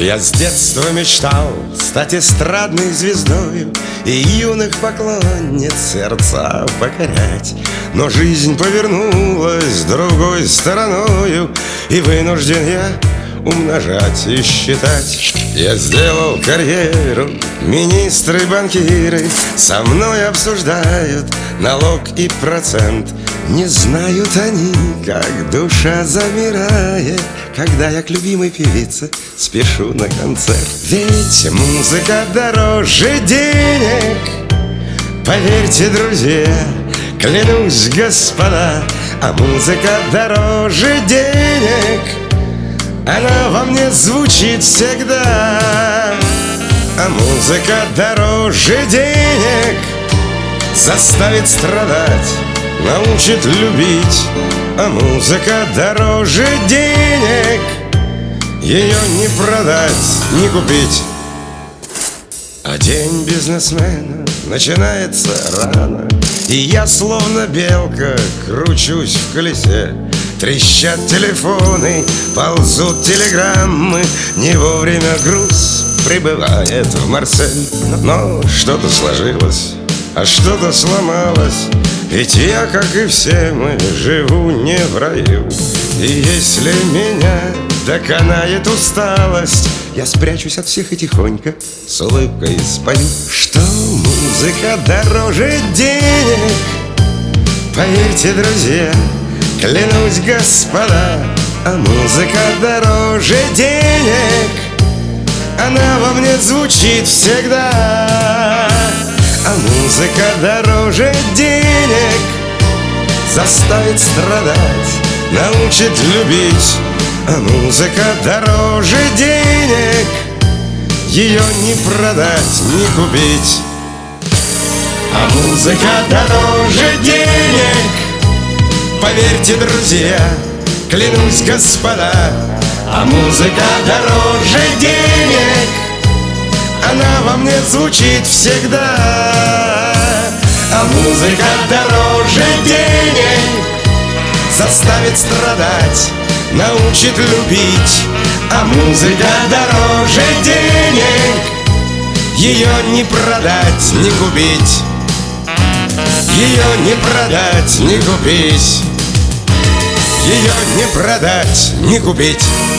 Я с детства мечтал стать эстрадной звездою и юных поклонниц сердца покорять. Но жизнь повернулась другой стороною, и вынужден я умножать и считать. Я сделал карьеру, министры, банкиры со мной обсуждают налог и процент. Не знают они, как душа замирает, когда я к любимой певице спешу на концерт. Ведь музыка дороже денег, поверьте, друзья, клянусь, господа. А музыка дороже денег, она во мне звучит всегда. А музыка дороже денег, заставит страдать, научит любить. А музыка дороже денег, ее не продать, не купить. А день бизнесмена начинается рано, и я словно белка кручусь в колесе. Трещат телефоны, ползут телеграммы, не вовремя груз прибывает в Марсель. Но что-то сложилось, а что-то сломалось, ведь я, как и все мы, живу не в раю. И если меня доконает усталость, я спрячусь от всех и тихонько с улыбкой спою, что музыка дороже денег. Поверьте, друзья, клянусь, господа, а музыка дороже денег, она во мне звучит всегда. А музыка дороже денег, заставит страдать, научит любить. А музыка дороже денег, ее не продать, не купить. А музыка дороже денег, поверьте, друзья, клянусь, господа. А музыка дороже денег, она во мне звучит всегда. А музыка дороже денег, заставит страдать, научит любить. А музыка дороже денег, ее не продать, не купить. Ее не продать, не купить. Ее не продать, не купить.